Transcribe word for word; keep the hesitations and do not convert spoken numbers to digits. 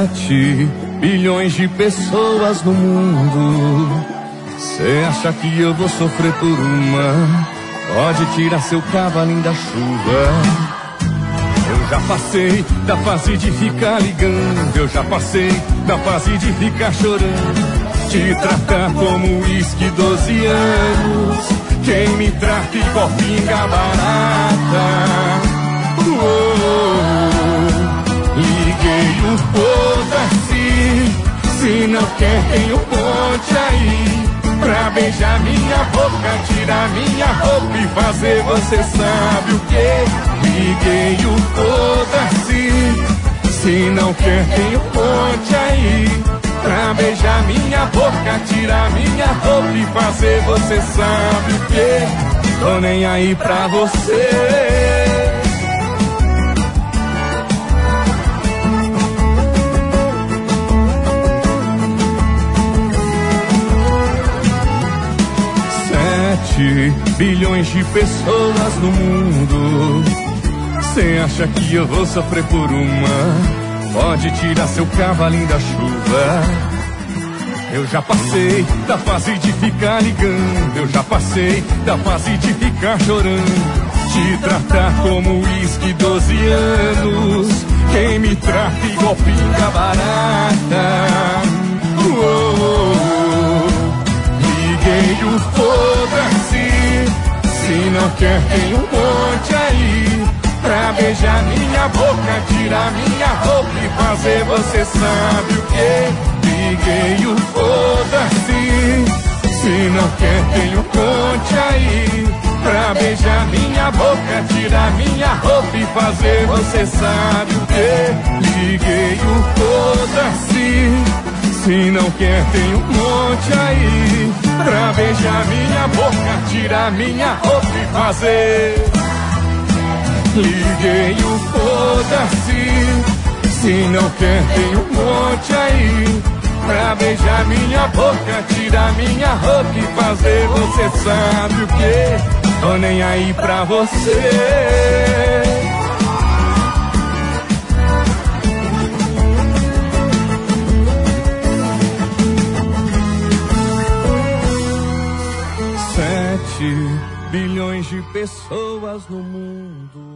Sete bilhões de pessoas no mundo. Cê acha que eu vou sofrer por uma? Pode tirar seu cavalinho da chuva. Eu já passei da fase de ficar ligando, eu já passei da fase de ficar chorando. Te tratar como uísque doze anos, quem me trata igual pinga barata. Oh, liguei o foda-se, se não quer tem um monte aí pra beijar minha boca, tirar minha roupa e fazer você sabe o que? Liguei o foda-se, se não quer tem um monte aí pra beijar minha boca, tirar minha roupa e fazer você sabe o que? Tô nem aí pra você. Sete bilhões de pessoas no mundo. Cê acha que eu vou sofrer por uma? Pode tirar seu cavalinho da chuva. Eu já passei da fase de ficar ligando, eu já passei da fase de ficar chorando. Te tratar como uísque doze anos, quem me trata igual pinga barata. Oh, oh, oh. Liguei o foda-se, se não quer tem um monte aí pra beijar minha boca, tirar minha roupa e fazer você sabe o que? Liguei o foda-se, se não quer tem um monte aí pra beijar minha boca, tirar minha roupa e fazer você sabe o que? Liguei o foda-se, se não quer tem um monte aí pra beijar minha boca, tirar minha roupa e fazer. Liguei o foda-se, se não quer tem um monte aí pra beijar minha boca, tirar minha roupa e fazer você sabe o que? Tô nem aí pra você. Sete bilhões de pessoas no mundo.